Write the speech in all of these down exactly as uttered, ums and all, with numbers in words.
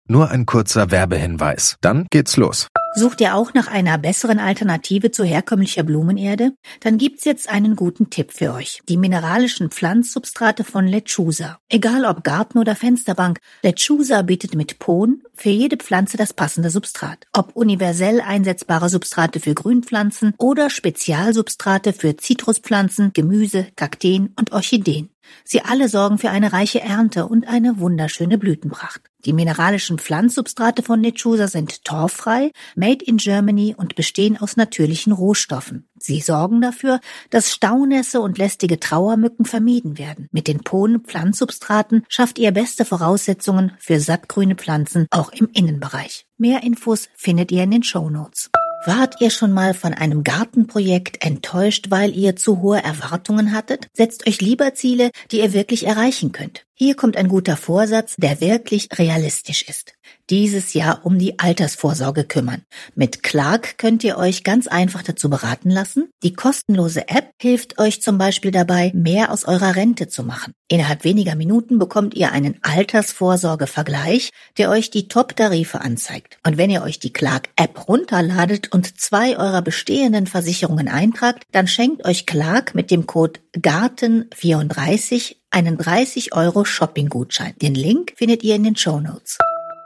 Nur ein kurzer Werbehinweis. Dann geht's los. Sucht ihr auch nach einer besseren Alternative zu herkömmlicher Blumenerde? Dann gibt's jetzt einen guten Tipp für euch. Die mineralischen Pflanzsubstrate von Lechusa. Egal ob Garten oder Fensterbank, Lechusa bietet mit Pohn für jede Pflanze das passende Substrat. Ob universell einsetzbare Substrate für Grünpflanzen oder Spezialsubstrate für Zitruspflanzen, Gemüse, Kakteen und Orchideen. Sie alle sorgen für eine reiche Ernte und eine wunderschöne Blütenpracht. Die mineralischen Pflanzsubstrate von Lechusa sind torffrei, made in Germany und bestehen aus natürlichen Rohstoffen. Sie sorgen dafür, dass Staunässe und lästige Trauermücken vermieden werden. Mit den Pohn-Pflanzsubstraten schafft ihr beste Voraussetzungen für sattgrüne Pflanzen, auch im Innenbereich. Mehr Infos findet ihr in den Shownotes. Wart ihr schon mal von einem Gartenprojekt enttäuscht, weil ihr zu hohe Erwartungen hattet? Setzt euch lieber Ziele, die ihr wirklich erreichen könnt. Hier kommt ein guter Vorsatz, der wirklich realistisch ist. Dieses Jahr um die Altersvorsorge kümmern. Mit Clark könnt ihr euch ganz einfach dazu beraten lassen. Die kostenlose App hilft euch zum Beispiel dabei, mehr aus eurer Rente zu machen. Innerhalb weniger Minuten bekommt ihr einen Altersvorsorge-Vergleich, der euch die Top-Tarife anzeigt. Und wenn ihr euch die Clark-App runterladet und zwei eurer bestehenden Versicherungen eintragt, dann schenkt euch Clark mit dem Code Garten vierunddreißig einen dreißig Euro Shopping-Gutschein. Den Link findet ihr in den Shownotes.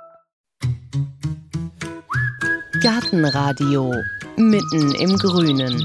Gartenradio mitten im Grünen.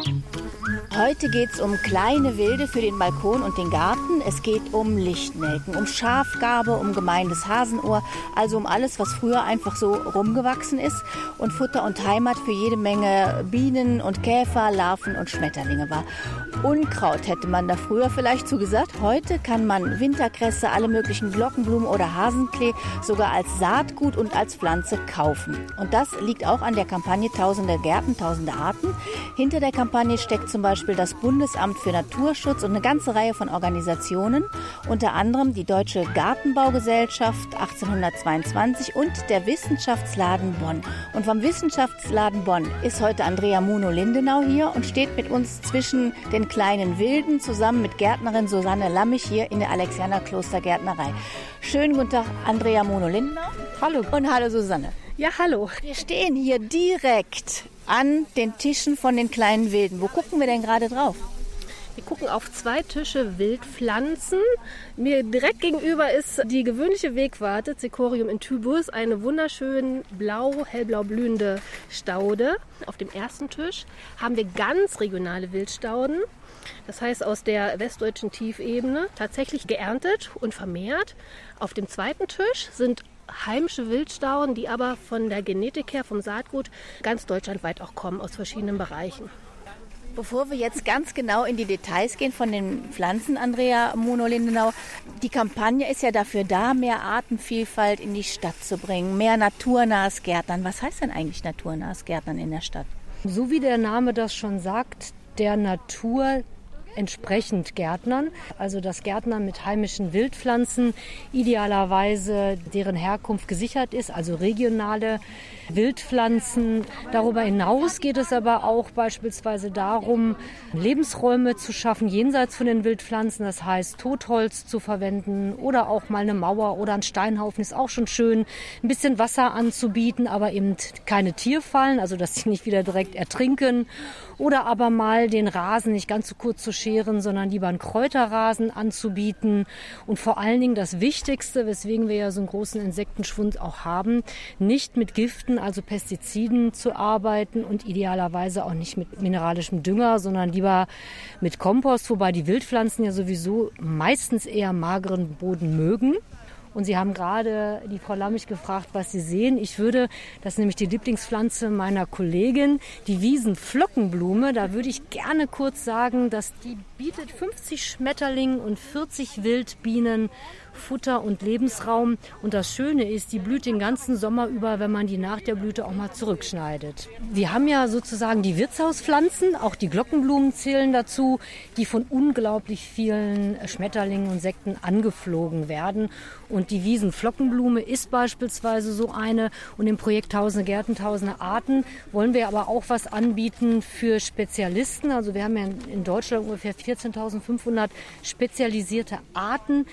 Heute geht's um kleine Wilde für den Balkon und den Garten. Es geht um Lichtnelken, um Schafgarbe, um gemeines Hasenohr, also um alles, was früher einfach so rumgewachsen ist und Futter und Heimat für jede Menge Bienen und Käfer, Larven und Schmetterlinge war. Unkraut hätte man da früher vielleicht zugesagt. Heute kann man Winterkresse, alle möglichen Glockenblumen oder Hasenklee sogar als Saatgut und als Pflanze kaufen. Und das liegt auch an der Kampagne Tausende Gärten, Tausende Arten. Hinter der Kampagne steckt zum Beispiel das Bundesamt für Naturschutz und eine ganze Reihe von Organisationen, unter anderem die Deutsche Gartenbaugesellschaft achtzehnhundertzweiundzwanzig und der Wissenschaftsladen Bonn. Und vom Wissenschaftsladen Bonn ist heute Andrea Muno-Lindenau hier und steht mit uns zwischen den kleinen Wilden zusammen mit Gärtnerin Susanne Lammich hier in der Alexianerkloster Gärtnerei. Schönen guten Tag, Andrea Muno-Lindenau. Hallo. Und hallo Susanne. Ja, hallo. Wir stehen hier direkt an den Tischen von den kleinen Wilden. Wo gucken wir denn gerade drauf? Wir gucken auf zwei Tische Wildpflanzen. Mir direkt gegenüber ist die gewöhnliche Wegwarte, Cicorium intubus, eine wunderschön blau, hellblau blühende Staude. Auf dem ersten Tisch haben wir ganz regionale Wildstauden. Das heißt aus der westdeutschen Tiefebene, tatsächlich geerntet und vermehrt. Auf dem zweiten Tisch sind heimische Wildstauden, die aber von der Genetik her, vom Saatgut, ganz deutschlandweit auch kommen, aus verschiedenen Bereichen. Bevor wir jetzt ganz genau in die Details gehen von den Pflanzen, Andrea Muno-Lindenau, die Kampagne ist ja dafür da, mehr Artenvielfalt in die Stadt zu bringen, mehr naturnahes Gärtnern. Was heißt denn eigentlich naturnahes Gärtnern in der Stadt? So wie der Name das schon sagt, der Natur entsprechend Gärtnern, also das Gärtnern mit heimischen Wildpflanzen, idealerweise deren Herkunft gesichert ist, also regionale Wildpflanzen. Darüber hinaus geht es aber auch beispielsweise darum, Lebensräume zu schaffen jenseits von den Wildpflanzen, das heißt Totholz zu verwenden oder auch mal eine Mauer oder ein Steinhaufen ist auch schon schön, ein bisschen Wasser anzubieten, aber eben keine Tierfallen, also dass sie nicht wieder direkt ertrinken. Oder aber mal den Rasen nicht ganz so kurz zu scheren, sondern lieber einen Kräuterrasen anzubieten. Und vor allen Dingen das Wichtigste, weswegen wir ja so einen großen Insektenschwund auch haben, nicht mit Giften, also Pestiziden zu arbeiten und idealerweise auch nicht mit mineralischem Dünger, sondern lieber mit Kompost, wobei die Wildpflanzen ja sowieso meistens eher mageren Boden mögen. Und Sie haben gerade die Frau Lammich gefragt, was Sie sehen. Ich würde, das ist nämlich die Lieblingspflanze meiner Kollegin, die Wiesenflockenblume. Da würde ich gerne kurz sagen, dass die bietet fünfzig Schmetterlingen und vierzig Wildbienen Futter und Lebensraum. Und das Schöne ist, die blüht den ganzen Sommer über, wenn man die nach der Blüte auch mal zurückschneidet. Wir haben ja sozusagen die Wirtshauspflanzen, auch die Glockenblumen zählen dazu, die von unglaublich vielen Schmetterlingen und Insekten angeflogen werden. Und die Wiesenflockenblume ist beispielsweise so eine. Und im Projekt Tausende Gärten, Tausende Arten wollen wir aber auch was anbieten für Spezialisten. Also wir haben ja in Deutschland ungefähr vierzehntausendfünfhundert spezialisierte Arten,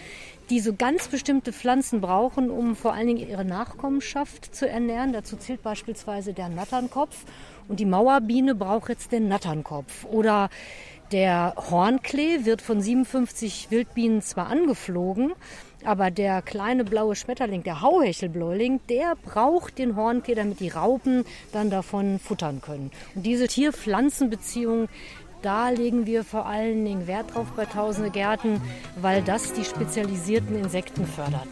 die so ganz bestimmte Pflanzen brauchen, um vor allen Dingen ihre Nachkommenschaft zu ernähren. Dazu zählt beispielsweise der Natternkopf. Und die Mauerbiene braucht jetzt den Natternkopf. Oder der Hornklee wird von siebenundfünfzig Wildbienen zwar angeflogen, aber der kleine blaue Schmetterling, der Hauhechelbläuling, der braucht den Hornklee, damit die Raupen dann davon futtern können. Und diese Tier-Pflanzen-Beziehung, da legen wir vor allen Dingen Wert drauf bei Tausende Gärten, weil das die spezialisierten Insekten fördert.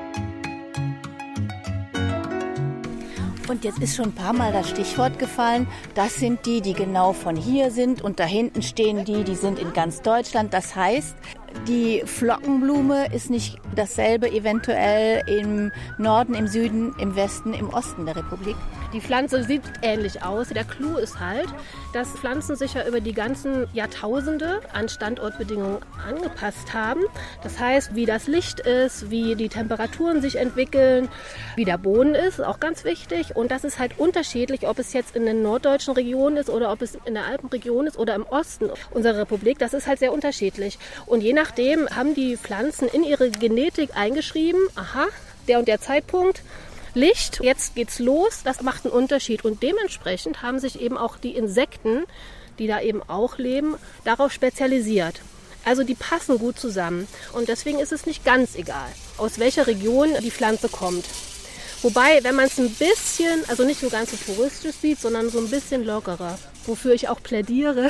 Und jetzt ist schon ein paar Mal das Stichwort gefallen, das sind die, die genau von hier sind und da hinten stehen die, die sind in ganz Deutschland. Das heißt, die Flockenblume ist nicht dasselbe eventuell im Norden, im Süden, im Westen, im Osten der Republik. Die Pflanze sieht ähnlich aus. Der Clou ist halt, dass Pflanzen sich ja über die ganzen Jahrtausende an Standortbedingungen angepasst haben. Das heißt, wie das Licht ist, wie die Temperaturen sich entwickeln, wie der Boden ist, auch ganz wichtig. Und das ist halt unterschiedlich, ob es jetzt in der norddeutschen Region ist oder ob es in der Alpenregion ist oder im Osten unserer Republik. Das ist halt sehr unterschiedlich. Und je nachdem haben die Pflanzen in ihre Genetik eingeschrieben, aha, der und der Zeitpunkt, Licht, jetzt geht's los, das macht einen Unterschied. Und dementsprechend haben sich eben auch die Insekten, die da eben auch leben, darauf spezialisiert. Also die passen gut zusammen. Und deswegen ist es nicht ganz egal, aus welcher Region die Pflanze kommt. Wobei, wenn man es ein bisschen, also nicht so ganz so puristisch sieht, sondern so ein bisschen lockerer, wofür ich auch plädiere.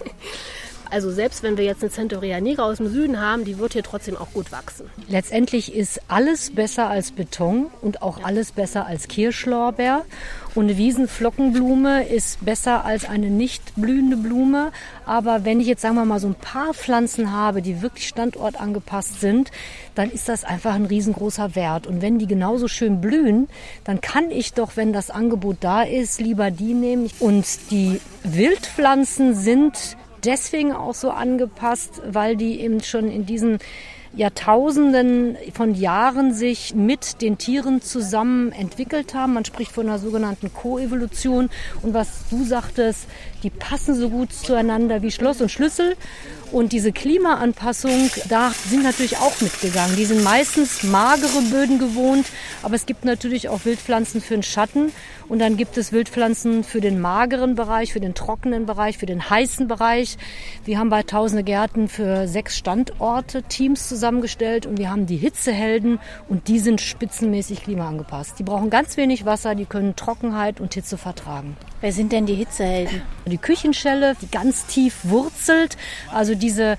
Also selbst wenn wir jetzt eine Centaurea nigra aus dem Süden haben, die wird hier trotzdem auch gut wachsen. Letztendlich ist alles besser als Beton und auch alles besser als Kirschlorbeer. Und eine Wiesenflockenblume ist besser als eine nicht blühende Blume. Aber wenn ich jetzt, sagen wir mal, so ein paar Pflanzen habe, die wirklich standortangepasst sind, dann ist das einfach ein riesengroßer Wert. Und wenn die genauso schön blühen, dann kann ich doch, wenn das Angebot da ist, lieber die nehmen. Und die Wildpflanzen sind deswegen auch so angepasst, weil die eben schon in diesen Jahrtausenden von Jahren sich mit den Tieren zusammen entwickelt haben. Man spricht von einer sogenannten Koevolution. Und was du sagtest, die passen so gut zueinander wie Schloss und Schlüssel. Und diese Klimaanpassung, da sind natürlich auch mitgegangen. Die sind meistens magere Böden gewohnt, aber es gibt natürlich auch Wildpflanzen für den Schatten. Und dann gibt es Wildpflanzen für den mageren Bereich, für den trockenen Bereich, für den heißen Bereich. Wir haben bei Tausende Gärten für sechs Standorte Teams zusammengestellt und wir haben die Hitzehelden und die sind spitzenmäßig klimaangepasst. Die brauchen ganz wenig Wasser, die können Trockenheit und Hitze vertragen. Wer sind denn die Hitzehelden? Die Küchenschelle, die ganz tief wurzelt, also diese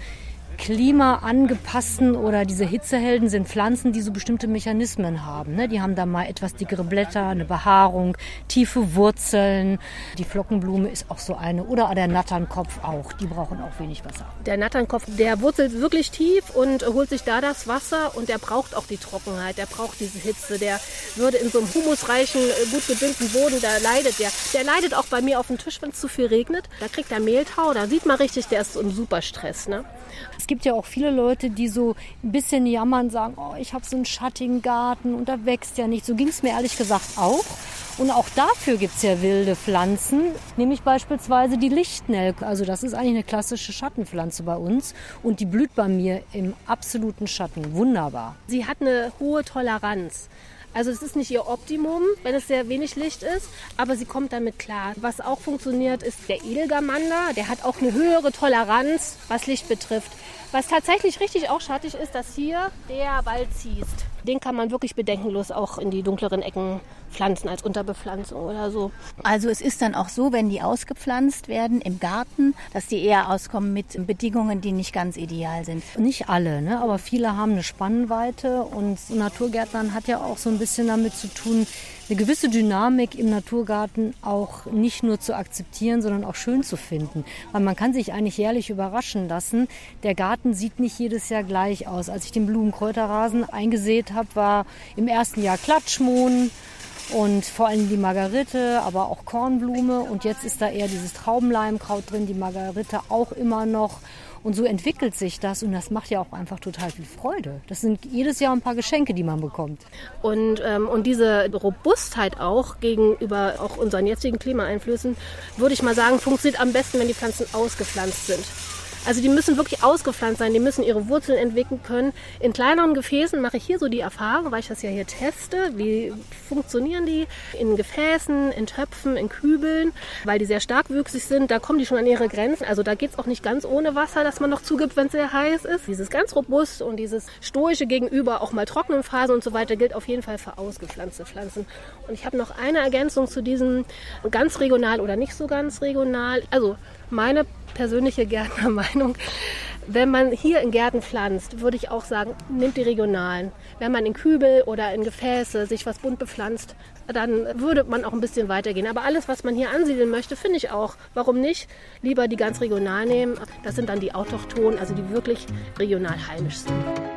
klimaangepassten oder diese Hitzehelden sind Pflanzen, die so bestimmte Mechanismen haben. Ne? Die haben da mal etwas dickere Blätter, eine Behaarung, tiefe Wurzeln. Die Flockenblume ist auch so eine. Oder der Natternkopf auch. Die brauchen auch wenig Wasser. Der Natternkopf, der wurzelt wirklich tief und holt sich da das Wasser und der braucht auch die Trockenheit, der braucht diese Hitze. Der würde in so einem humusreichen, gut gedüngten Boden, da leidet der. Der leidet auch bei mir auf dem Tisch, wenn es zu viel regnet. Da kriegt er Mehltau, da sieht man richtig, der ist so im Superstress. Ne? Es gibt ja auch viele Leute, die so ein bisschen jammern, sagen, oh, ich habe so einen schattigen Garten und da wächst ja nicht. So ging es mir ehrlich gesagt auch. Und auch dafür gibt es ja wilde Pflanzen, nämlich beispielsweise die Lichtnelke. Also das ist eigentlich eine klassische Schattenpflanze bei uns und die blüht bei mir im absoluten Schatten. Wunderbar. Sie hat eine hohe Toleranz. Also es ist nicht ihr Optimum, wenn es sehr wenig Licht ist, aber sie kommt damit klar. Was auch funktioniert, ist der Edelgamander. Der hat auch eine höhere Toleranz, was Licht betrifft. Was tatsächlich richtig auch schattig ist, dass hier der Waldziest. Den kann man wirklich bedenkenlos auch in die dunkleren Ecken pflanzen als Unterbepflanzung oder so. Also es ist dann auch so, wenn die ausgepflanzt werden im Garten, dass die eher auskommen mit Bedingungen, die nicht ganz ideal sind. Nicht alle, ne? Aber viele haben eine Spannweite und Naturgärtnern hat ja auch so ein bisschen damit zu tun, eine gewisse Dynamik im Naturgarten auch nicht nur zu akzeptieren, sondern auch schön zu finden. Weil man kann sich eigentlich jährlich überraschen lassen. Der Garten sieht nicht jedes Jahr gleich aus. Als ich den Blumenkräuterrasen eingesät habe, war im ersten Jahr Klatschmohn und vor allem die Margerite, aber auch Kornblume. Und jetzt ist da eher dieses Traubenleimkraut drin, die Margerite auch immer noch. Und so entwickelt sich das und das macht ja auch einfach total viel Freude. Das sind jedes Jahr ein paar Geschenke, die man bekommt. Und, ähm, und diese Robustheit auch gegenüber auch unseren jetzigen Klimaeinflüssen, würde ich mal sagen, funktioniert am besten, wenn die Pflanzen ausgepflanzt sind. Also die müssen wirklich ausgepflanzt sein, die müssen ihre Wurzeln entwickeln können. In kleineren Gefäßen mache ich hier so die Erfahrung, weil ich das ja hier teste, wie funktionieren die in Gefäßen, in Töpfen, in Kübeln, weil die sehr starkwüchsig sind, da kommen die schon an ihre Grenzen. Also da geht es auch nicht ganz ohne Wasser, das man noch zugibt, wenn es sehr heiß ist. Dieses ganz robust und dieses stoische gegenüber auch mal trockenen Phasen und so weiter gilt auf jeden Fall für ausgepflanzte Pflanzen. Und ich habe noch eine Ergänzung zu diesem ganz regional oder nicht so ganz regional. Also meine persönliche Gärtnermeinung, wenn man hier in Gärten pflanzt, würde ich auch sagen, nimmt die regionalen. Wenn man in Kübel oder in Gefäße sich was bunt bepflanzt, dann würde man auch ein bisschen weitergehen. Aber alles, was man hier ansiedeln möchte, finde ich auch. Warum nicht? Lieber die ganz regional nehmen. Das sind dann die autochthonen, also die wirklich regional heimisch sind.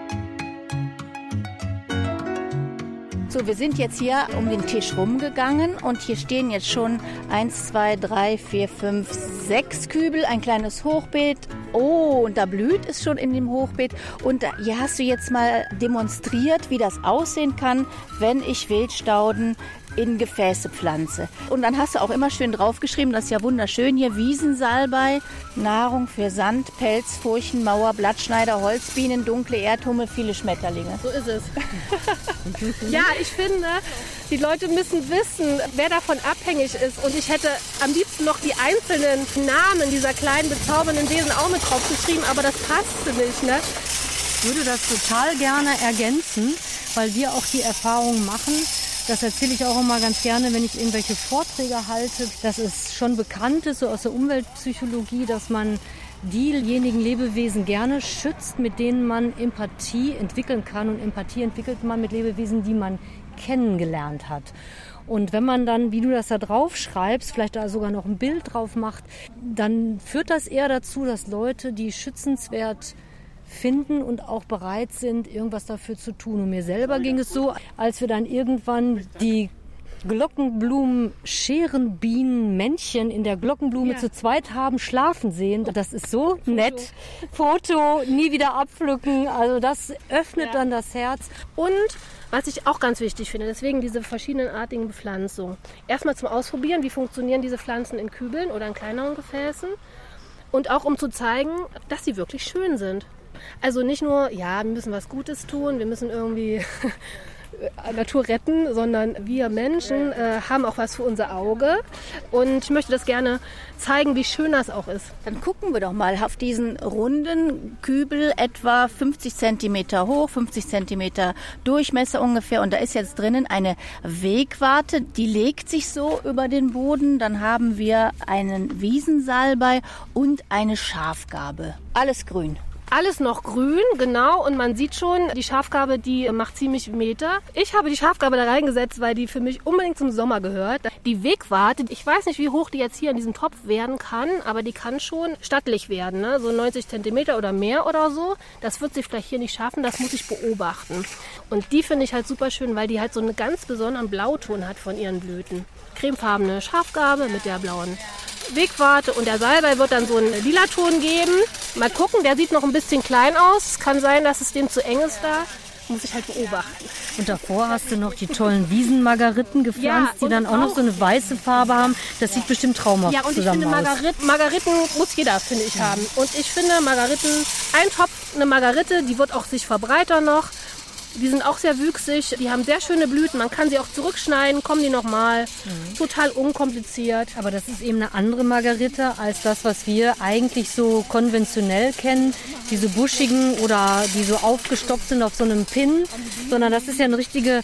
So, wir sind jetzt hier um den Tisch rumgegangen und hier stehen jetzt schon eins, zwei, drei, vier, fünf, sechs Kübel, ein kleines Hochbeet. Oh, und da blüht es schon in dem Hochbeet. Und da, hier hast du jetzt mal demonstriert, wie das aussehen kann, wenn ich Wildstauden in Gefäße pflanze. Und dann hast du auch immer schön draufgeschrieben, das ist ja wunderschön hier, Wiesensalbei, Nahrung für Sand, Pelz, Furchen, Mauer, Blattschneider, Holzbienen, dunkle Erdhummel, viele Schmetterlinge. So ist es. Ja, ich finde, die Leute müssen wissen, wer davon abhängig ist. Und ich hätte am liebsten noch die einzelnen Namen dieser kleinen bezaubernden Wesen auch mit draufgeschrieben, aber das passte nicht, ne? Ich würde das total gerne ergänzen, weil wir auch die Erfahrung machen. Das erzähle ich auch immer ganz gerne, wenn ich irgendwelche Vorträge halte. Das ist schon bekannt ist, so aus der Umweltpsychologie, dass man diejenigen Lebewesen gerne schützt, mit denen man Empathie entwickeln kann. Und Empathie entwickelt man mit Lebewesen, die man kennengelernt hat. Und wenn man dann, wie du das da drauf schreibst, vielleicht da sogar noch ein Bild drauf macht, dann führt das eher dazu, dass Leute, die schützenswert finden und auch bereit sind, irgendwas dafür zu tun. Und mir selber ging es so, als wir dann irgendwann die Glockenblumen, Scherenbienen, Männchen in der Glockenblume ja. zu zweit haben schlafen sehen. Das ist so Foto. nett. Foto, nie wieder abpflücken. Also das öffnet ja. dann das Herz. Und was ich auch ganz wichtig finde, deswegen diese verschiedenartigen Bepflanzungen. Erstmal zum Ausprobieren, wie funktionieren diese Pflanzen in Kübeln oder in kleineren Gefäßen. Und auch um zu zeigen, dass sie wirklich schön sind. Also nicht nur, ja, wir müssen was Gutes tun, wir müssen irgendwie Natur retten, sondern wir Menschen äh, haben auch was für unser Auge. Und ich möchte das gerne zeigen, wie schön das auch ist. Dann gucken wir doch mal auf diesen runden Kübel, etwa fünfzig Zentimeter hoch, fünfzig Zentimeter Durchmesser ungefähr. Und da ist jetzt drinnen eine Wegwarte, die legt sich so über den Boden. Dann haben wir einen Wiesensalbei und eine Schafgarbe. Alles grün. Alles noch grün, genau. Und man sieht schon, die Schafgarbe, die macht ziemlich Meter. Ich habe die Schafgarbe da reingesetzt, weil die für mich unbedingt zum Sommer gehört. Die Wegwarte, ich weiß nicht, wie hoch die jetzt hier in diesem Topf werden kann, aber die kann schon stattlich werden, ne? So neunzig Zentimeter oder mehr oder so. Das wird sie vielleicht hier nicht schaffen, das muss ich beobachten. Und die finde ich halt super schön, weil die halt so einen ganz besonderen Blauton hat von ihren Blüten. Cremefarbene Schafgarbe mit der blauen Wegwarte und der Salbei wird dann so einen Lilaton geben. Mal gucken, der sieht noch ein bisschen klein aus. Es kann sein, dass es dem zu eng ist da. Muss ich halt beobachten. Und davor hast du noch die tollen Wiesenmargariten gepflanzt, ja, die dann auch, auch noch so eine weiße Farbe haben. Das sieht bestimmt traumhaft ja, und zusammen ich finde, aus. Margarit, Margariten muss jeder, finde ich, haben. Und ich finde, Margariten, ein Topf, eine Margarite, die wird auch sich verbreitern noch. Die sind auch sehr wüchsig, die haben sehr schöne Blüten, man kann sie auch zurückschneiden, kommen die nochmal, mhm. total unkompliziert. Aber das ist eben eine andere Margarite als das, was wir eigentlich so konventionell kennen, diese buschigen oder die so aufgestopft sind auf so einem Pin, sondern das ist ja eine richtige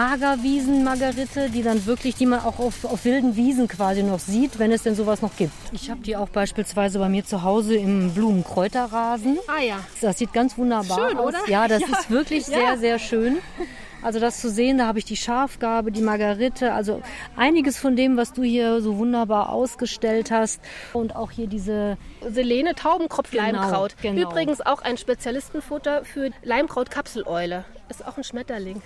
Magerwiesen-Margarite, die dann wirklich, die man auch auf, auf wilden Wiesen quasi noch sieht, wenn es denn sowas noch gibt. Ich habe die auch beispielsweise bei mir zu Hause im Blumenkräuterrasen. Ah ja. Das sieht ganz wunderbar Schön, aus. Oder? Ja, das ja. ist wirklich sehr, ja. sehr schön. Also das zu sehen, da habe ich die Schafgarbe, die Margarite, also einiges von dem, was du hier so wunderbar ausgestellt hast. Und auch hier diese Selene Taubenkropf-Leimkraut. Genau, genau. Übrigens auch ein Spezialistenfutter für Leimkraut-Kapseleule. Ist auch ein Schmetterling.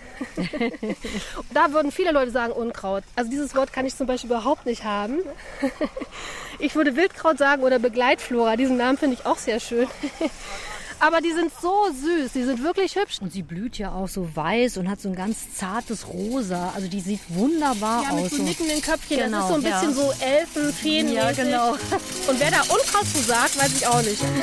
Da würden viele Leute sagen Unkraut. Also dieses Wort kann ich zum Beispiel überhaupt nicht haben. Ich würde Wildkraut sagen oder Begleitflora. Diesen Namen finde ich auch sehr schön. Aber die sind so süß, die sind wirklich hübsch. Und sie blüht ja auch so weiß und hat so ein ganz zartes Rosa. Also die sieht wunderbar ja, aus. Ja, mit so nickenden Köpfchen. Genau, das ist so ein bisschen ja. so Elfenfeen. Ja, genau. Und wer da Unkraut zu sagt, weiß ich auch nicht.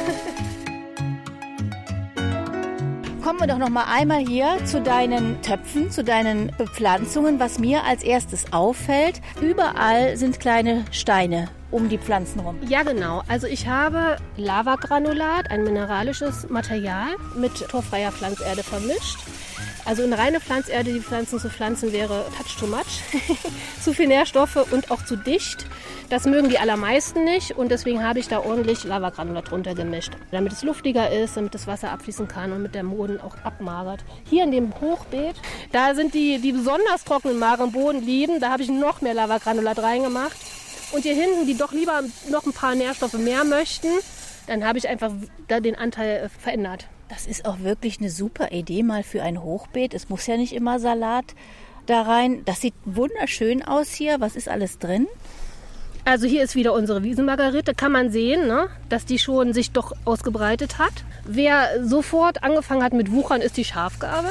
Kommen wir doch noch mal einmal hier zu deinen Töpfen, zu deinen Bepflanzungen. Was mir als erstes auffällt, überall sind kleine Steine um die Pflanzen rum. Ja, genau. Also ich habe Lavagranulat, ein mineralisches Material, mit torffreier Pflanzerde vermischt. Also eine reine Pflanzerde, die Pflanzen zu pflanzen, wäre touch too much. Zu viel Nährstoffe und auch zu dicht. Das mögen die allermeisten nicht und deswegen habe ich da ordentlich Lavagranulat drunter gemischt. Damit es luftiger ist, damit das Wasser abfließen kann und mit der Boden auch abmagert. Hier in dem Hochbeet, da sind die, die besonders trockenen, mageren Boden lieben. Da habe ich noch mehr Lavagranulat reingemacht. Und hier hinten, die doch lieber noch ein paar Nährstoffe mehr möchten, dann habe ich einfach da den Anteil verändert. Das ist auch wirklich eine super Idee mal für ein Hochbeet. Es muss ja nicht immer Salat da rein. Das sieht wunderschön aus hier. Was ist alles drin? Also hier ist wieder unsere Wiesenmargarite. Kann man sehen, ne, dass die schon sich doch ausgebreitet hat. Wer sofort angefangen hat mit Wuchern, ist die Schafgarbe.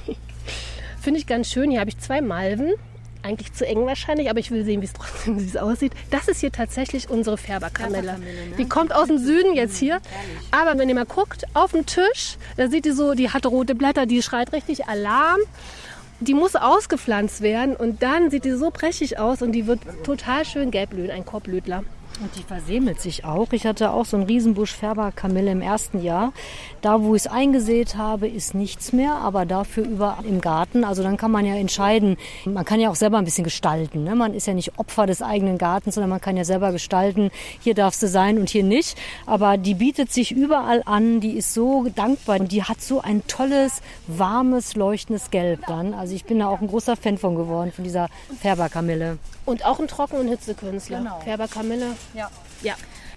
Finde ich ganz schön. Hier habe ich zwei Malven. Eigentlich zu eng wahrscheinlich, aber ich will sehen, wie es trotzdem wie es aussieht. Das ist hier tatsächlich unsere Färberkamelle. Färberkamelle, ne? Die kommt aus dem Süden jetzt hier. Aber wenn ihr mal guckt, auf dem Tisch, da seht ihr so, die hat rote Blätter, die schreit richtig Alarm. Die muss ausgepflanzt werden und dann sieht die so prächtig aus und die wird total schön gelb blühen, ein Korbblütler. Und die versämelt sich auch. Ich hatte auch so einen Riesenbusch Färberkamille im ersten Jahr. Da, wo ich es eingesät habe, ist nichts mehr, aber dafür überall im Garten. Also dann kann man ja entscheiden. Man kann ja auch selber ein bisschen gestalten. Ne? Man ist ja nicht Opfer des eigenen Gartens, sondern man kann ja selber gestalten. Hier darfst du sein und hier nicht. Aber die bietet sich überall an. Die ist so dankbar. Und die hat so ein tolles, warmes, leuchtendes Gelb dann. Also ich bin da auch ein großer Fan von geworden, von dieser Färberkamille. Und auch ein Trocken- und Hitzekünstler. Genau. Färberkamille. Ja. Ja.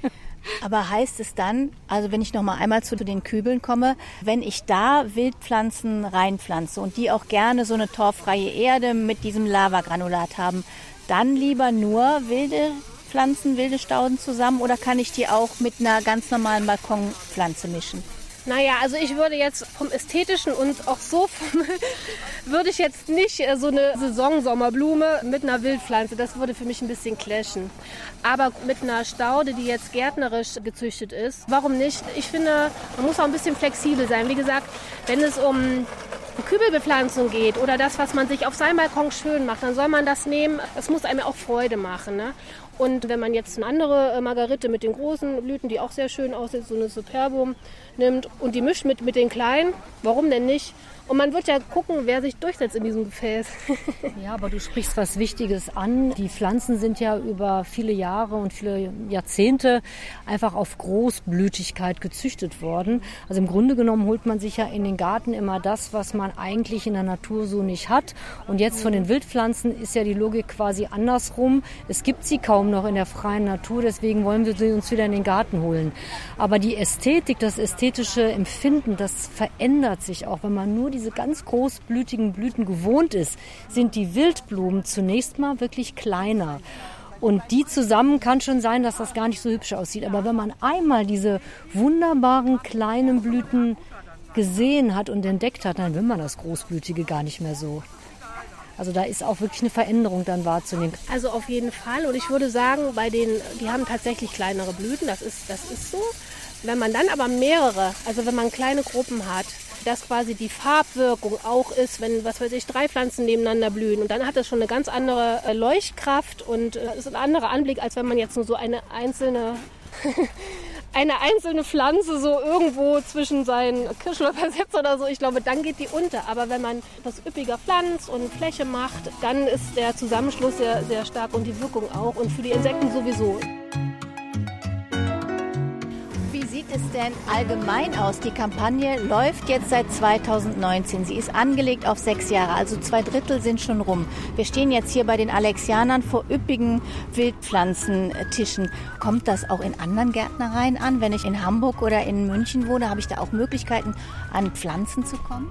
Aber heißt es dann, also wenn ich noch mal einmal zu den Kübeln komme, wenn ich da Wildpflanzen reinpflanze und die auch gerne so eine torffreie Erde mit diesem Lavagranulat haben, dann lieber nur wilde Pflanzen, wilde Stauden zusammen oder kann ich die auch mit einer ganz normalen Balkonpflanze mischen? Naja, also ich würde jetzt vom Ästhetischen und auch so vom, würde ich jetzt nicht so eine Saisonsommerblume mit einer Wildpflanze, das würde für mich ein bisschen clashen. Aber mit einer Staude, die jetzt gärtnerisch gezüchtet ist, warum nicht? Ich finde, man muss auch ein bisschen flexibel sein. Wie gesagt, wenn es um Kübelbepflanzung geht oder das, was man sich auf seinem Balkon schön macht, dann soll man das nehmen. Es muss einem auch Freude machen, ne? Und wenn man jetzt eine andere Margarite mit den großen Blüten, die auch sehr schön aussieht, so eine Superbum nimmt und die mischt mit, mit den kleinen, warum denn nicht? Und man wird ja gucken, wer sich durchsetzt in diesem Gefäß. Ja, aber du sprichst was Wichtiges an. Die Pflanzen sind ja über viele Jahre und viele Jahrzehnte einfach auf Großblütigkeit gezüchtet worden. Also im Grunde genommen holt man sich ja in den Garten immer das, was man eigentlich in der Natur so nicht hat. Und jetzt von den Wildpflanzen ist ja die Logik quasi andersrum. Es gibt sie kaum noch in der freien Natur, deswegen wollen wir sie uns wieder in den Garten holen. Aber die Ästhetik, das ästhetische Empfinden, das verändert sich auch, wenn man nur die diese ganz großblütigen Blüten gewohnt ist, sind die Wildblumen zunächst mal wirklich kleiner. Und die zusammen kann schon sein, dass das gar nicht so hübsch aussieht. Aber wenn man einmal diese wunderbaren kleinen Blüten gesehen hat und entdeckt hat, dann will man das Großblütige gar nicht mehr so. Also da ist auch wirklich eine Veränderung dann wahrzunehmen. Also auf jeden Fall. Und ich würde sagen, bei den, die haben tatsächlich kleinere Blüten, das ist, das ist so. Wenn man dann aber mehrere, also wenn man kleine Gruppen hat, dass quasi die Farbwirkung auch ist, wenn, was weiß ich, drei Pflanzen nebeneinander blühen. Und dann hat das schon eine ganz andere Leuchtkraft und es ist ein anderer Anblick, als wenn man jetzt nur so eine einzelne, eine einzelne Pflanze so irgendwo zwischen seinen Kirschlöffern setzt oder so. Ich glaube, dann geht die unter. Aber wenn man das üppiger pflanzt und Fläche macht, dann ist der Zusammenschluss sehr, sehr stark und die Wirkung auch und für die Insekten sowieso. Wie sieht es denn allgemein aus? Die Kampagne läuft jetzt seit zweitausendneunzehn. Sie ist angelegt auf sechs Jahre, also zwei Drittel sind schon rum. Wir stehen jetzt hier bei den Alexianern vor üppigen Wildpflanzentischen. Kommt das auch in anderen Gärtnereien an? Wenn ich in Hamburg oder in München wohne, habe ich da auch Möglichkeiten, an Pflanzen zu kommen?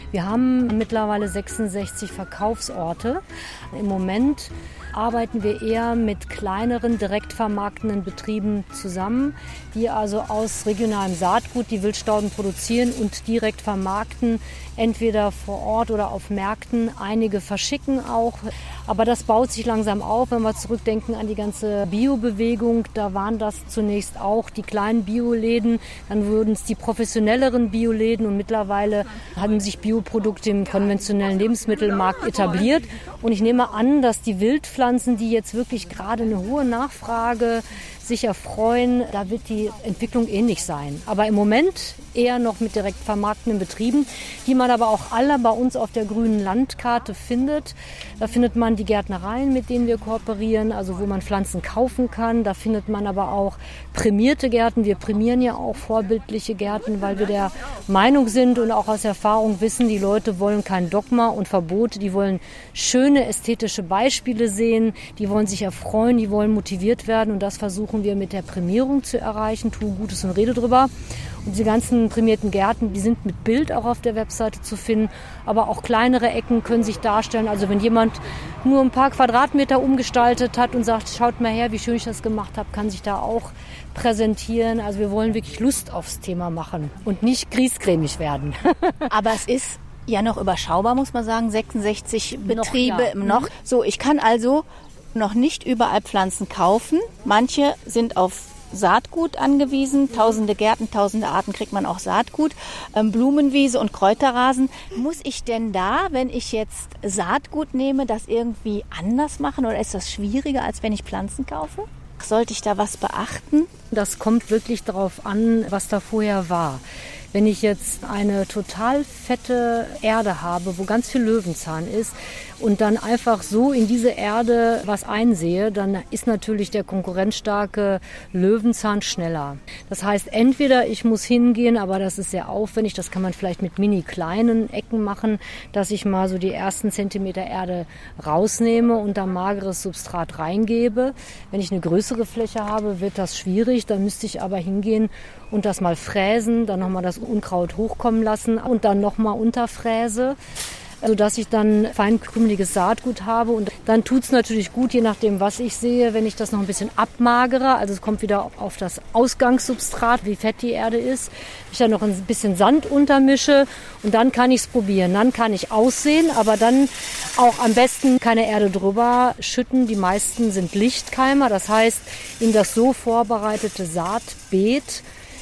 Wir haben mittlerweile sechsundsechzig Verkaufsorte. Im Moment arbeiten wir eher mit kleineren, direkt vermarktenden Betrieben zusammen, die also aus regionalem Saatgut die Wildstauden produzieren und direkt vermarkten, entweder vor Ort oder auf Märkten. Einige verschicken auch. Aber das baut sich langsam auf, wenn wir zurückdenken an die ganze Bio-Bewegung. Da waren das zunächst auch die kleinen Bioläden, dann wurden es die professionelleren Bioläden und mittlerweile haben sich Bioprodukte im konventionellen Lebensmittelmarkt etabliert. Und ich nehme an, dass die Wildpflanzen, die jetzt wirklich gerade eine hohe Nachfrage sich erfreuen, da wird die Entwicklung ähnlich sein. Aber im Moment eher noch mit direkt vermarktenden Betrieben, die man aber auch alle bei uns auf der grünen Landkarte findet. Da findet man die Gärtnereien, mit denen wir kooperieren, also wo man Pflanzen kaufen kann. Da findet man aber auch prämierte Gärten. Wir prämieren ja auch vorbildliche Gärten, weil wir der Meinung sind und auch aus Erfahrung wissen, die Leute wollen kein Dogma und Verbote, die wollen schöne ästhetische Beispiele sehen, die wollen sich erfreuen, die wollen motiviert werden und das versuchen wir mit der Prämierung zu erreichen, tu Gutes und rede drüber. Und diese ganzen prämierten Gärten, die sind mit Bild auch auf der Webseite zu finden, aber auch kleinere Ecken können sich darstellen. Also wenn jemand nur ein paar Quadratmeter umgestaltet hat und sagt, schaut mal her, wie schön ich das gemacht habe, kann sich da auch präsentieren. Also wir wollen wirklich Lust aufs Thema machen und nicht griesgrämig werden. Aber es ist ja noch überschaubar, muss man sagen, sechsundsechzig Betriebe noch, ja. noch. So, ich kann also noch nicht überall Pflanzen kaufen. Manche sind auf Saatgut angewiesen. Tausende Gärten, tausende Arten kriegt man auch Saatgut. Ähm, Blumenwiese und Kräuterrasen. Muss ich denn da, wenn ich jetzt Saatgut nehme, das irgendwie anders machen oder ist das schwieriger, als wenn ich Pflanzen kaufe? Sollte ich da was beachten? Das kommt wirklich darauf an, was da vorher war. Wenn ich jetzt eine total fette Erde habe, wo ganz viel Löwenzahn ist und dann einfach so in diese Erde was einsehe, dann ist natürlich der konkurrenzstarke Löwenzahn schneller. Das heißt, entweder ich muss hingehen, aber das ist sehr aufwendig, das kann man vielleicht mit mini kleinen Ecken machen, dass ich mal so die ersten Zentimeter Erde rausnehme und da mageres Substrat reingebe. Wenn ich eine größere Fläche habe, wird das schwierig, dann müsste ich aber hingehen und das mal fräsen, dann nochmal das Unkraut hochkommen lassen und dann nochmal unterfräse, sodass ich dann feinkrümeliges Saatgut habe. Und dann tut es natürlich gut, je nachdem, was ich sehe, wenn ich das noch ein bisschen abmagere. Also es kommt wieder auf das Ausgangssubstrat, wie fett die Erde ist. Ich dann noch ein bisschen Sand untermische und dann kann ich es probieren. Dann kann ich aussehen, aber dann auch am besten keine Erde drüber schütten. Die meisten sind Lichtkeimer, das heißt, in das so vorbereitete Saatbeet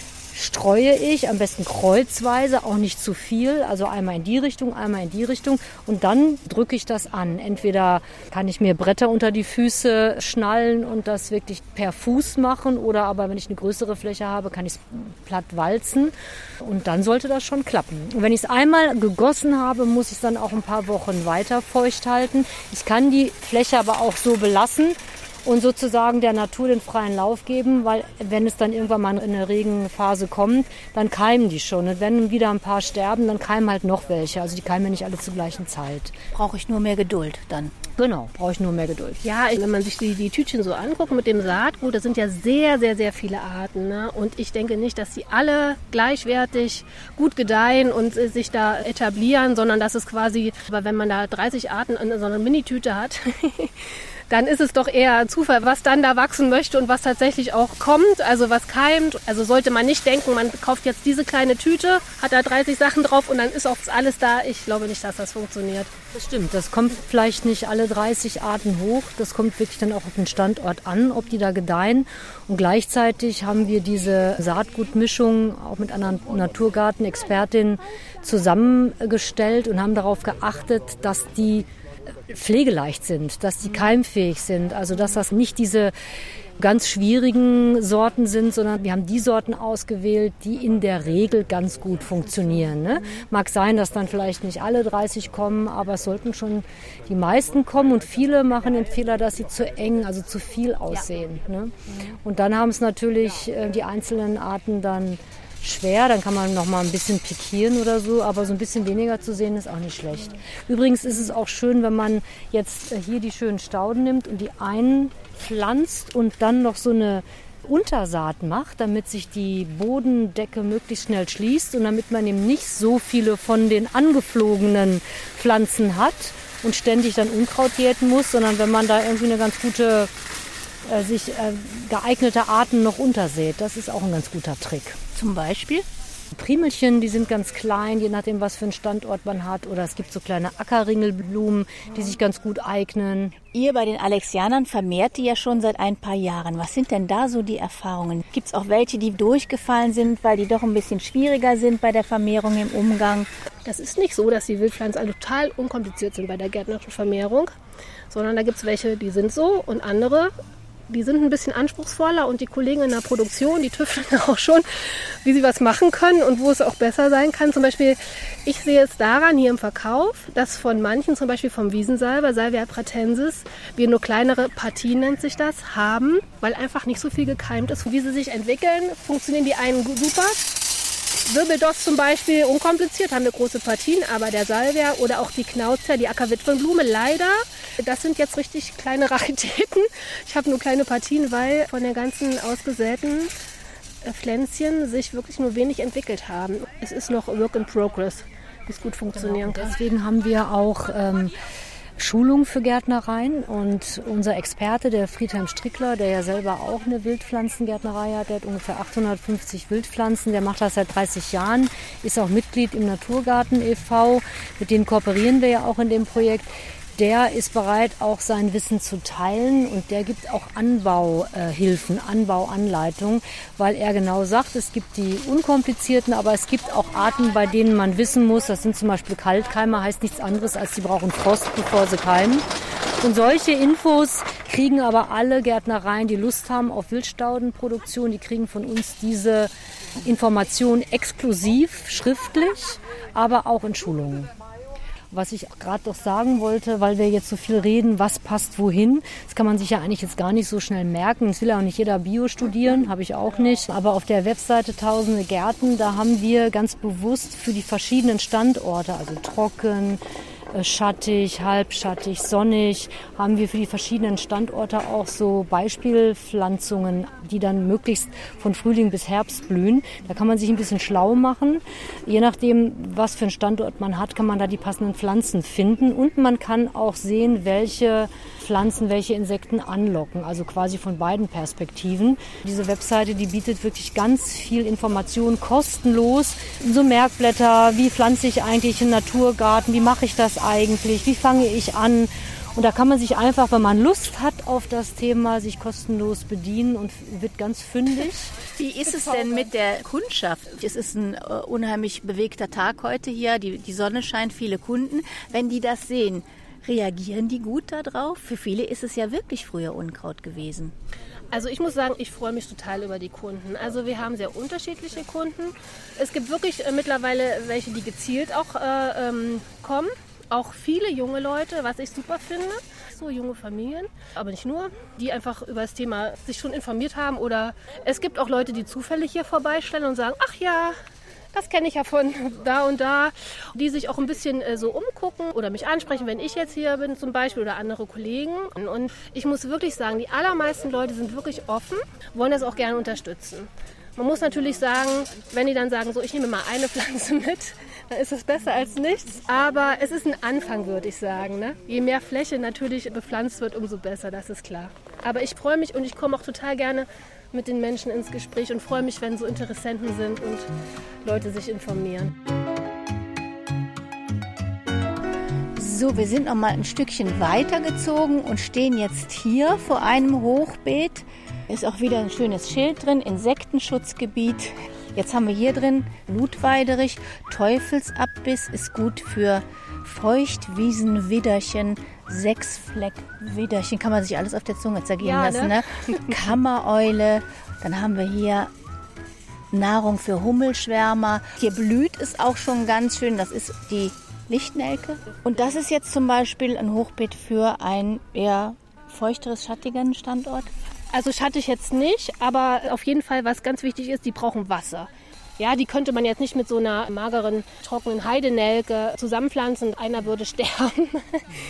streue ich, am besten kreuzweise, auch nicht zu viel, also einmal in die Richtung, einmal in die Richtung und dann drücke ich das an. Entweder kann ich mir Bretter unter die Füße schnallen und das wirklich per Fuß machen oder aber wenn ich eine größere Fläche habe, kann ich es platt walzen und dann sollte das schon klappen. Und wenn ich es einmal gegossen habe, muss ich es dann auch ein paar Wochen weiter feucht halten. Ich kann die Fläche aber auch so belassen und sozusagen der Natur den freien Lauf geben, weil wenn es dann irgendwann mal in eine Regenphase kommt, dann keimen die schon. Und wenn wieder ein paar sterben, dann keimen halt noch welche. Also die keimen nicht alle zur gleichen Zeit. Brauche ich nur mehr Geduld dann? Genau, brauche ich nur mehr Geduld. Ja, wenn man sich die, die Tütchen so anguckt mit dem Saatgut, das sind ja sehr, sehr, sehr viele Arten. Ne? Und ich denke nicht, dass sie alle gleichwertig gut gedeihen und äh, sich da etablieren, sondern dass es quasi, aber wenn man da dreißig Arten in so einer Minitüte hat, dann ist es doch eher Zufall, was dann da wachsen möchte und was tatsächlich auch kommt, also was keimt. Also sollte man nicht denken, man kauft jetzt diese kleine Tüte, hat da dreißig Sachen drauf und dann ist auch alles da. Ich glaube nicht, dass das funktioniert. Das stimmt, das kommt vielleicht nicht alle dreißig Arten hoch. Das kommt wirklich dann auch auf den Standort an, ob die da gedeihen. Und gleichzeitig haben wir diese Saatgutmischung auch mit einer Naturgartenexpertin zusammengestellt und haben darauf geachtet, dass die pflegeleicht sind, dass die keimfähig sind, also dass das nicht diese ganz schwierigen Sorten sind, sondern wir haben die Sorten ausgewählt, die in der Regel ganz gut funktionieren. Ne? Mag sein, dass dann vielleicht nicht alle dreißig kommen, aber es sollten schon die meisten kommen und viele machen den Fehler, dass sie zu eng, also zu viel aussehen. Ne? Und dann haben es natürlich äh, die einzelnen Arten dann schwer, dann kann man noch mal ein bisschen pikieren oder so, aber so ein bisschen weniger zu sehen ist auch nicht schlecht. Übrigens ist es auch schön, wenn man jetzt hier die schönen Stauden nimmt und die einpflanzt und dann noch so eine Untersaat macht, damit sich die Bodendecke möglichst schnell schließt und damit man eben nicht so viele von den angeflogenen Pflanzen hat und ständig dann Unkraut jäten muss, sondern wenn man da irgendwie eine ganz gute, äh, sich äh, geeignete Arten noch untersät. Das ist auch ein ganz guter Trick. Zum Beispiel? Primelchen, die sind ganz klein, je nachdem, was für einen Standort man hat. Oder es gibt so kleine Ackerringelblumen, die sich ganz gut eignen. Ihr bei den Alexianern vermehrt die ja schon seit ein paar Jahren. Was sind denn da so die Erfahrungen? Gibt es auch welche, die durchgefallen sind, weil die doch ein bisschen schwieriger sind bei der Vermehrung im Umgang? Das ist nicht so, dass die Wildpflanzen alle total unkompliziert sind bei der gärtnerischen Vermehrung, sondern da gibt es welche, die sind so und andere, die sind ein bisschen anspruchsvoller und die Kollegen in der Produktion, die tüfteln auch schon, wie sie was machen können und wo es auch besser sein kann. Zum Beispiel, ich sehe es daran hier im Verkauf, dass von manchen, zum Beispiel vom Wiesensalbei, Salvia pratensis, wir nur kleinere Partien, nennt sich das, haben, weil einfach nicht so viel gekeimt ist. Wie sie sich entwickeln, funktionieren die einen super. Wirbeldost zum Beispiel, unkompliziert, haben wir große Partien, aber der Salvia oder auch die Knauzer, die Ackerwitwenblume, leider, das sind jetzt richtig kleine Raritäten. Ich habe nur kleine Partien, weil von der ganzen ausgesäten Pflänzchen sich wirklich nur wenig entwickelt haben. Es ist noch Work in Progress, wie es gut funktionieren genau. kann. Deswegen haben wir auch ähm, Schulung für Gärtnereien und unser Experte, der Friedhelm Strickler, der ja selber auch eine Wildpflanzengärtnerei hat, der hat ungefähr achthundertfünfzig Wildpflanzen, der macht das seit dreißig Jahren, ist auch Mitglied im Naturgarten e V, mit denen kooperieren wir ja auch in dem Projekt. Der ist bereit, auch sein Wissen zu teilen und der gibt auch Anbauhilfen, Anbauanleitungen, weil er genau sagt, es gibt die unkomplizierten, aber es gibt auch Arten, bei denen man wissen muss, das sind zum Beispiel Kaltkeimer, heißt nichts anderes, als sie brauchen Frost, bevor sie keimen. Und solche Infos kriegen aber alle Gärtnereien, die Lust haben auf Wildstaudenproduktion, die kriegen von uns diese Information exklusiv, schriftlich, aber auch in Schulungen. Was ich gerade noch sagen wollte, weil wir jetzt so viel reden, was passt wohin, das kann man sich ja eigentlich jetzt gar nicht so schnell merken. Es will ja auch nicht jeder Bio studieren, habe ich auch nicht. Aber auf der Webseite Tausende Gärten, da haben wir ganz bewusst für die verschiedenen Standorte, also trocken, schattig, halbschattig, sonnig, haben wir für die verschiedenen Standorte auch so Beispielpflanzungen, die dann möglichst von Frühling bis Herbst blühen. Da kann man sich ein bisschen schlau machen. Je nachdem, was für einen Standort man hat, kann man da die passenden Pflanzen finden. Und man kann auch sehen, welche Pflanzen, welche Insekten anlocken. Also quasi von beiden Perspektiven. Diese Webseite, die bietet wirklich ganz viel Information kostenlos. So Merkblätter, wie pflanze ich eigentlich einen Naturgarten, wie mache ich das eigentlich, wie fange ich an? Und da kann man sich einfach, wenn man Lust hat auf das Thema, sich kostenlos bedienen und wird ganz fündig. Wie ist es denn mit der Kundschaft? Es ist ein uh, unheimlich bewegter Tag heute hier, die, die Sonne scheint, viele Kunden. Wenn die das sehen, reagieren die gut darauf? Für viele ist es ja wirklich früher Unkraut gewesen. Also ich muss sagen, ich freue mich total über die Kunden. Also wir haben sehr unterschiedliche Kunden. Es gibt wirklich äh, mittlerweile welche, die gezielt auch äh, ähm, kommen. Auch viele junge Leute, was ich super finde, so junge Familien, aber nicht nur, die einfach über das Thema sich schon informiert haben. Oder es gibt auch Leute, die zufällig hier vorbeistellen und sagen, ach ja, das kenne ich ja von da und da, die sich auch ein bisschen äh, so umgucken oder mich ansprechen, wenn ich jetzt hier bin zum Beispiel oder andere Kollegen. Und ich muss wirklich sagen, die allermeisten Leute sind wirklich offen, wollen das auch gerne unterstützen. Man muss natürlich sagen, wenn die dann sagen, so ich nehme mal eine Pflanze mit, dann ist es besser als nichts. Aber es ist ein Anfang, würde ich sagen. Ne? Je mehr Fläche natürlich bepflanzt wird, umso besser, das ist klar. Aber ich freue mich und ich komme auch total gerne mit den Menschen ins Gespräch und freue mich, wenn so Interessenten sind und Leute sich informieren. So, wir sind noch mal ein Stückchen weitergezogen und stehen jetzt hier vor einem Hochbeet. Ist auch wieder ein schönes Schild drin, Insektenschutzgebiet. Jetzt haben wir hier drin Blutweiderich, Teufelsabbiss ist gut für Feuchtwiesenwidderchen, Sechsfleckwidderchen, kann man sich alles auf der Zunge zergehen ja, lassen, ne? ne? Kammereule, dann haben wir hier Nahrung für Hummelschwärmer. Hier blüht es auch schon ganz schön, das ist die Lichtnelke. Und das ist jetzt zum Beispiel ein Hochbeet für einen eher feuchteres, schattigen Standort. Also schattig jetzt nicht, aber auf jeden Fall, was ganz wichtig ist, die brauchen Wasser. Ja, die könnte man jetzt nicht mit so einer mageren, trockenen Heidenelke zusammenpflanzen und einer würde sterben.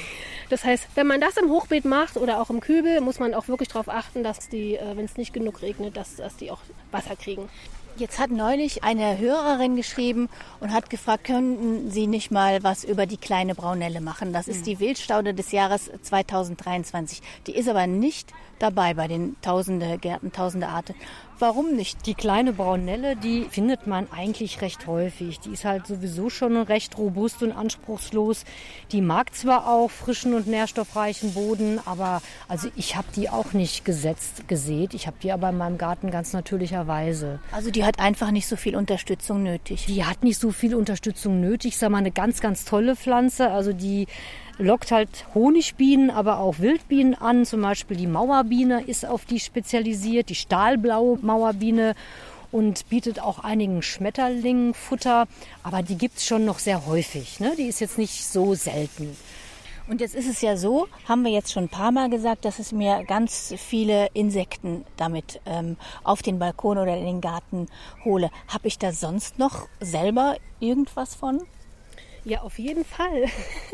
Das heißt, wenn man das im Hochbeet macht oder auch im Kübel, muss man auch wirklich darauf achten, dass die, wenn es nicht genug regnet, dass, dass die auch Wasser kriegen. Jetzt hat neulich eine Hörerin geschrieben und hat gefragt, könnten Sie nicht mal was über die kleine Braunelle machen? Das ist die Wildstaude des Jahres zweitausenddreiundzwanzig. Die ist aber nicht dabei bei den Tausende Gärten, Tausende Arten. Warum nicht? Die kleine Braunelle, die findet man eigentlich recht häufig. Die ist halt sowieso schon recht robust und anspruchslos. Die mag zwar auch frischen und nährstoffreichen Boden, aber also ich habe die auch nicht gesetzt, gesät. Ich habe die aber in meinem Garten ganz natürlicherweise. Also die hat einfach nicht so viel Unterstützung nötig. Die hat nicht so viel Unterstützung nötig. Ich sage mal, eine ganz, ganz tolle Pflanze. Also die lockt halt Honigbienen, aber auch Wildbienen an. Zum Beispiel die Mauerbiene ist auf die spezialisiert, die stahlblaue Mauerbiene, und bietet auch einigen Schmetterlingen Futter. Aber die gibt es schon noch sehr häufig, ne? Die ist jetzt nicht so selten. Und jetzt ist es ja so, haben wir jetzt schon ein paar Mal gesagt, dass es mir ganz viele Insekten damit ähm, auf den Balkon oder in den Garten hole. Habe ich da sonst noch selber irgendwas von? Ja, auf jeden Fall.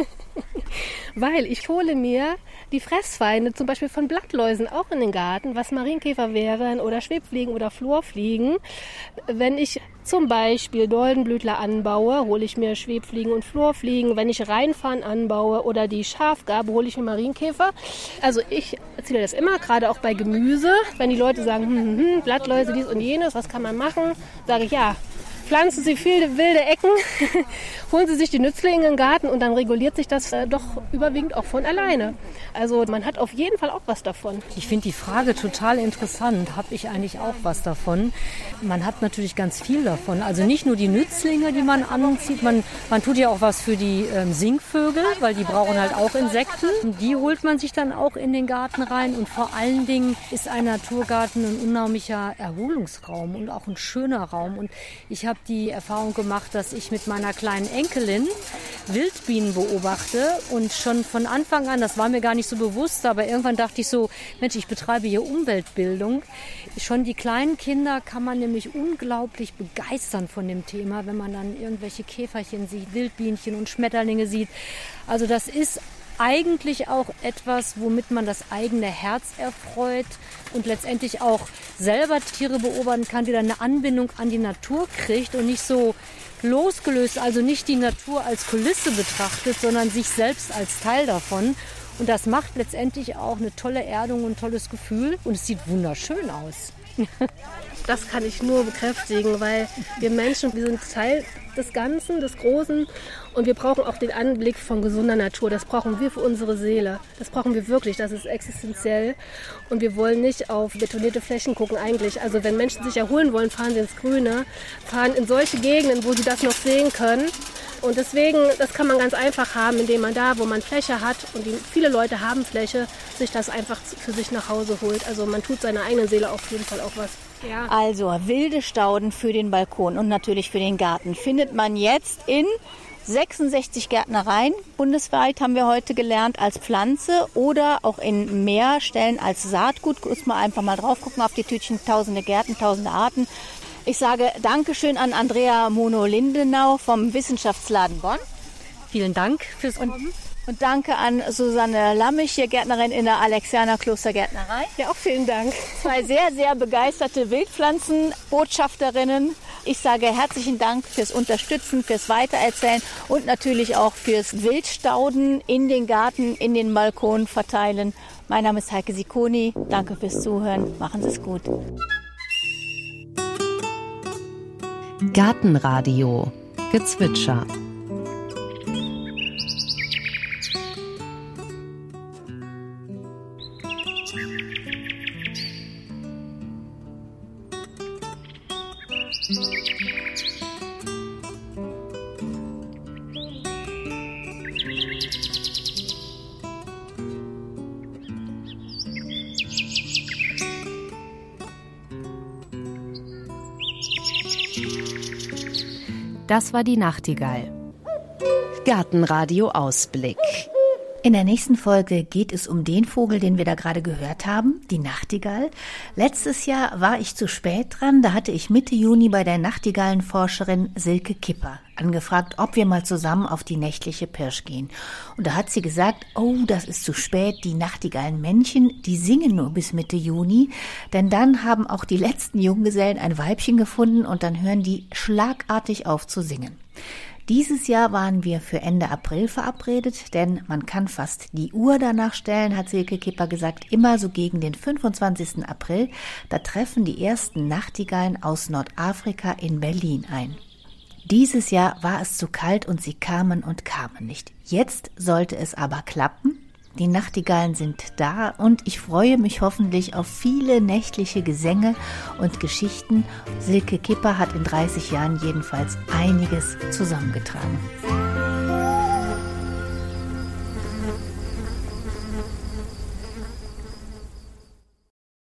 Weil ich hole mir die Fressfeinde zum Beispiel von Blattläusen auch in den Garten, was Marienkäfer wären oder Schwebfliegen oder Florfliegen. Wenn ich zum Beispiel Doldenblütler anbaue, hole ich mir Schwebfliegen und Florfliegen. Wenn ich Rheinfarn anbaue oder die Schafgarbe, hole ich mir Marienkäfer. Also ich erzähle das immer, gerade auch bei Gemüse. Wenn die Leute sagen, hm, hm, hm, Blattläuse, dies und jenes, was kann man machen? Sage ich, ja, pflanzen Sie viele wilde Ecken, holen Sie sich die Nützlinge in den Garten und dann reguliert sich das äh, doch überwiegend auch von alleine. Also man hat auf jeden Fall auch was davon. Ich finde die Frage total interessant. Habe ich eigentlich auch was davon? Man hat natürlich ganz viel davon. Also nicht nur die Nützlinge, die man anzieht. Man, man tut ja auch was für die ähm, Singvögel, weil die brauchen halt auch Insekten. Und die holt man sich dann auch in den Garten rein. Und vor allen Dingen ist ein Naturgarten ein unheimlicher Erholungsraum und auch ein schöner Raum. Und ich habe die Erfahrung gemacht, dass ich mit meiner kleinen Enkelin Wildbienen beobachte und schon von Anfang an, das war mir gar nicht so bewusst, aber irgendwann dachte ich so, Mensch, ich betreibe hier Umweltbildung. Schon die kleinen Kinder kann man nämlich unglaublich begeistern von dem Thema, wenn man dann irgendwelche Käferchen sieht, Wildbienchen und Schmetterlinge sieht. Also das ist eigentlich auch etwas, womit man das eigene Herz erfreut und letztendlich auch selber Tiere beobachten kann, wieder eine Anbindung an die Natur kriegt und nicht so losgelöst, also nicht die Natur als Kulisse betrachtet, sondern sich selbst als Teil davon. Und das macht letztendlich auch eine tolle Erdung und ein tolles Gefühl und es sieht wunderschön aus. Das kann ich nur bekräftigen, weil wir Menschen, wir sind Teil des Ganzen, des Großen und wir brauchen auch den Anblick von gesunder Natur. Das brauchen wir für unsere Seele. Das brauchen wir wirklich, das ist existenziell und wir wollen nicht auf betonierte Flächen gucken eigentlich. Also wenn Menschen sich erholen wollen, fahren sie ins Grüne, fahren in solche Gegenden, wo sie das noch sehen können. Und deswegen, das kann man ganz einfach haben, indem man da, wo man Fläche hat und die, viele Leute haben Fläche, sich das einfach für sich nach Hause holt. Also man tut seiner eigenen Seele auf jeden Fall auch was. Ja. Also wilde Stauden für den Balkon und natürlich für den Garten findet man jetzt in sechsundsechzig Gärtnereien. Bundesweit haben wir heute gelernt als Pflanze oder auch in mehr Stellen als Saatgut. Muss man einfach mal drauf gucken auf die Tütchen. Tausende Gärten, tausende Arten. Ich sage Dankeschön an Andrea Mono-Lindenau vom Wissenschaftsladen Bonn. Vielen Dank fürs Kommen. Und danke an Susanne Lammich, hier Gärtnerin in der Alexianer Klostergärtnerei. Ja, auch vielen Dank. Zwei sehr, sehr begeisterte Wildpflanzenbotschafterinnen. Ich sage herzlichen Dank fürs Unterstützen, fürs Weitererzählen und natürlich auch fürs Wildstauden in den Garten, in den Balkon verteilen. Mein Name ist Heike Sikoni. Danke fürs Zuhören. Machen Sie es gut. Gartenradio Gezwitscher. Das war die Nachtigall. Gartenradio Ausblick. In der nächsten Folge geht es um den Vogel, den wir da gerade gehört haben, die Nachtigall. Letztes Jahr war ich zu spät dran, da hatte ich Mitte Juni bei der Nachtigallenforscherin Silke Kipper angefragt, ob wir mal zusammen auf die nächtliche Pirsch gehen. Und da hat sie gesagt, oh, das ist zu spät, die Nachtigallenmännchen, die singen nur bis Mitte Juni, denn dann haben auch die letzten Junggesellen ein Weibchen gefunden und dann hören die schlagartig auf zu singen. Dieses Jahr waren wir für Ende April verabredet, denn man kann fast die Uhr danach stellen, hat Silke Kipper gesagt, immer so gegen den fünfundzwanzigsten April. Da treffen die ersten Nachtigallen aus Nordafrika in Berlin ein. Dieses Jahr war es zu kalt und sie kamen und kamen nicht. Jetzt sollte es aber klappen. Die Nachtigallen sind da und ich freue mich hoffentlich auf viele nächtliche Gesänge und Geschichten. Silke Kipper hat in dreißig Jahren jedenfalls einiges zusammengetragen.